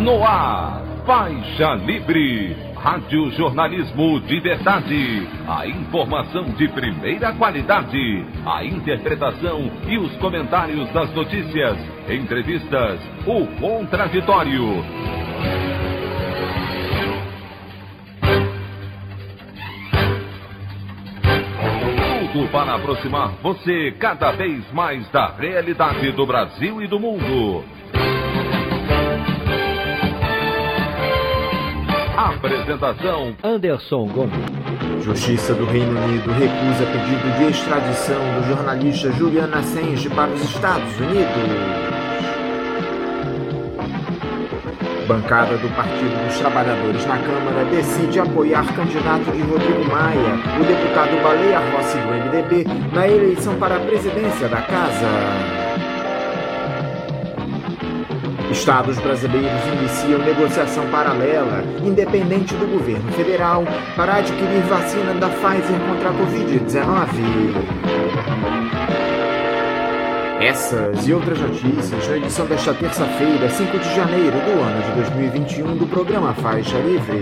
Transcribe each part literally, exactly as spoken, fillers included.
No ar, Faixa Livre, rádio jornalismo de verdade, a informação de primeira qualidade, a interpretação e os comentários das notícias, entrevistas, o contraditório. Tudo para aproximar você cada vez mais da realidade do Brasil e do mundo. Apresentação: Anderson Gomes. Justiça do Reino Unido recusa pedido de extradição do jornalista Julian Assange para os Estados Unidos. Bancada do Partido dos Trabalhadores na Câmara decide apoiar candidato de Rodrigo Maia, o deputado Baleia Rossi do M D B, na eleição para a presidência da Casa. Estados brasileiros iniciam negociação paralela, independente do governo federal, para adquirir vacina da Pfizer contra a covid dezenove. Essas e outras notícias na edição desta terça-feira, cinco de janeiro do ano de dois mil e vinte e um, do programa Faixa Livre.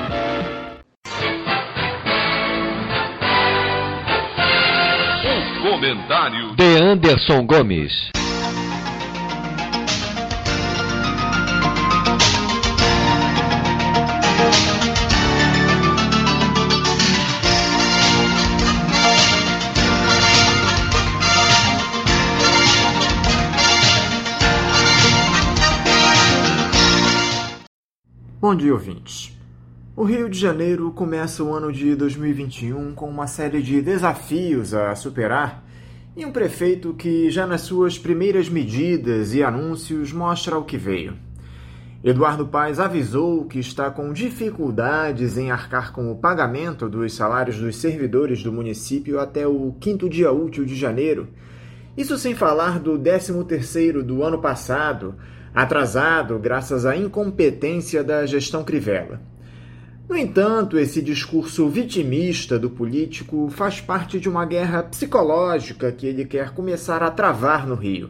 O comentário de Anderson Gomes. Bom dia, ouvintes. O Rio de Janeiro começa o ano de dois mil e vinte e um com uma série de desafios a superar e um prefeito que, já nas suas primeiras medidas e anúncios, mostra o que veio. Eduardo Paes avisou que está com dificuldades em arcar com o pagamento dos salários dos servidores do município até o quinto dia útil de janeiro. Isso sem falar do décimo terceiro do ano passado, atrasado graças à incompetência da gestão Crivella. No entanto, esse discurso vitimista do político faz parte de uma guerra psicológica que ele quer começar a travar no Rio.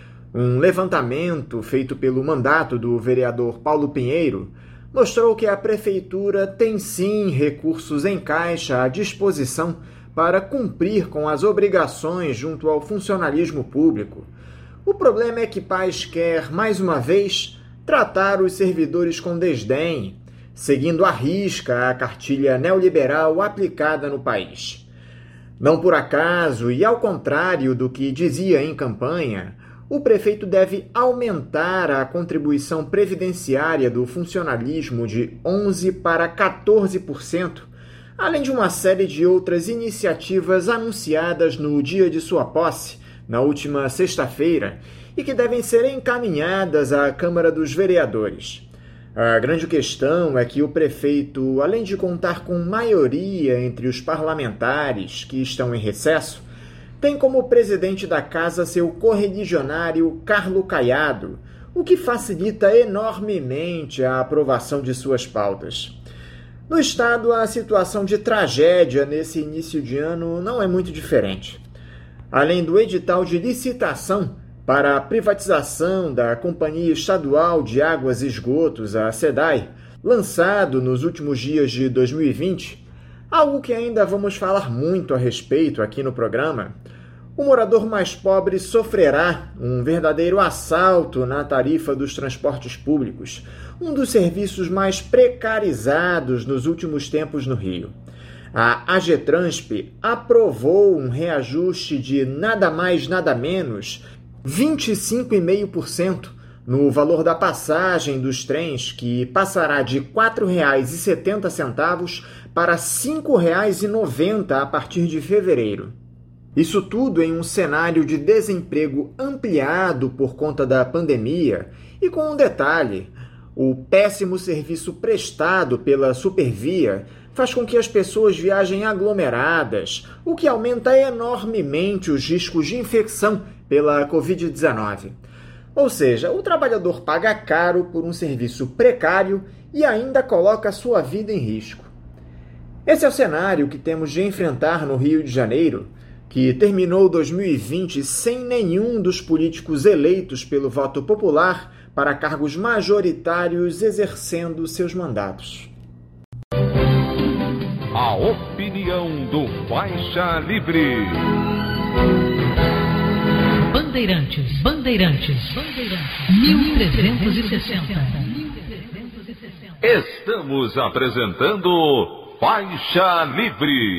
Um levantamento feito pelo mandato do vereador Paulo Pinheiro mostrou que a prefeitura tem sim recursos em caixa à disposição para cumprir com as obrigações junto ao funcionalismo público. O problema é que Paes quer, mais uma vez, tratar os servidores com desdém, seguindo à risca a cartilha neoliberal aplicada no país. Não por acaso, e ao contrário do que dizia em campanha, o prefeito deve aumentar a contribuição previdenciária do funcionalismo de onze para quatorze por cento, além de uma série de outras iniciativas anunciadas no dia de sua posse, na última sexta-feira, e que devem ser encaminhadas à Câmara dos Vereadores. A grande questão é que o prefeito, além de contar com maioria entre os parlamentares que estão em recesso, tem como presidente da casa seu correligionário Carlo Caiado, o que facilita enormemente a aprovação de suas pautas. No Estado, a situação de tragédia nesse início de ano não é muito diferente. Além do edital de licitação para a privatização da Companhia Estadual de Águas e Esgotos, a SEDAI, lançado nos últimos dias de dois mil e vinte, algo que ainda vamos falar muito a respeito aqui no programa, o morador mais pobre sofrerá um verdadeiro assalto na tarifa dos transportes públicos, um dos serviços mais precarizados nos últimos tempos no Rio. A AGETRANSP aprovou um reajuste de nada mais nada menos vinte e cinco vírgula cinco por cento no valor da passagem dos trens, que passará de quatro reais e setenta centavos para cinco reais e noventa centavos a partir de fevereiro. Isso tudo em um cenário de desemprego ampliado por conta da pandemia e com um detalhe: o péssimo serviço prestado pela Supervia faz com que as pessoas viajem aglomeradas, o que aumenta enormemente os riscos de infecção pela covid dezenove. Ou seja, o trabalhador paga caro por um serviço precário e ainda coloca sua vida em risco. Esse é o cenário que temos de enfrentar no Rio de Janeiro, que terminou dois mil e vinte sem nenhum dos políticos eleitos pelo voto popular para cargos majoritários exercendo seus mandatos. A opinião do Faixa Livre. Bandeirantes, Bandeirantes, Bandeirantes, mil trezentos e sessenta. Estamos apresentando Faixa Livre.